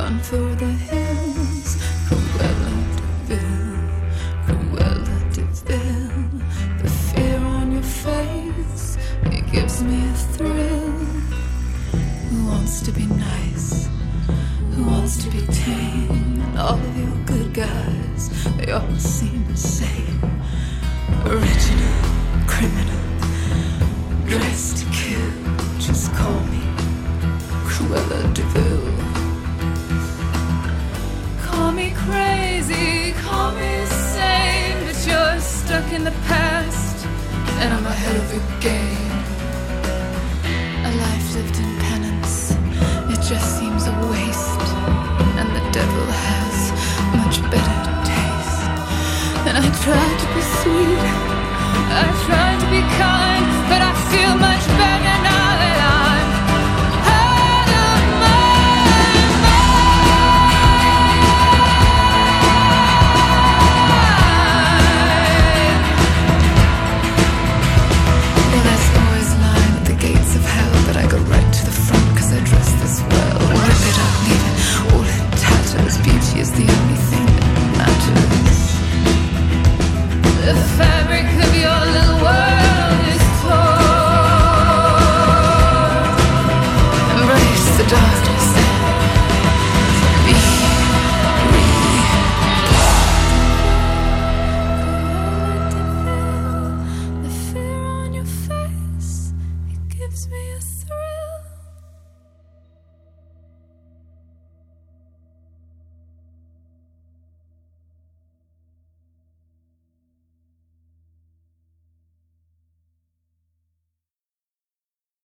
run for the hills. Cruella de Vil, Cruella de Vil. The fear on your face, it gives me a thrill. Who wants to be nice? Who wants to be tame? And all of your good guys, they all seem the same. Original, criminal, dressed to kill. Just call me Cruella de Vil. Call me crazy, call me sane, but you're stuck in the past, and I'm ahead of your game. A life lived in penance, it just seems a waste, and the devil has much better taste. And I try to be sweet, I try to be kind, but I feel much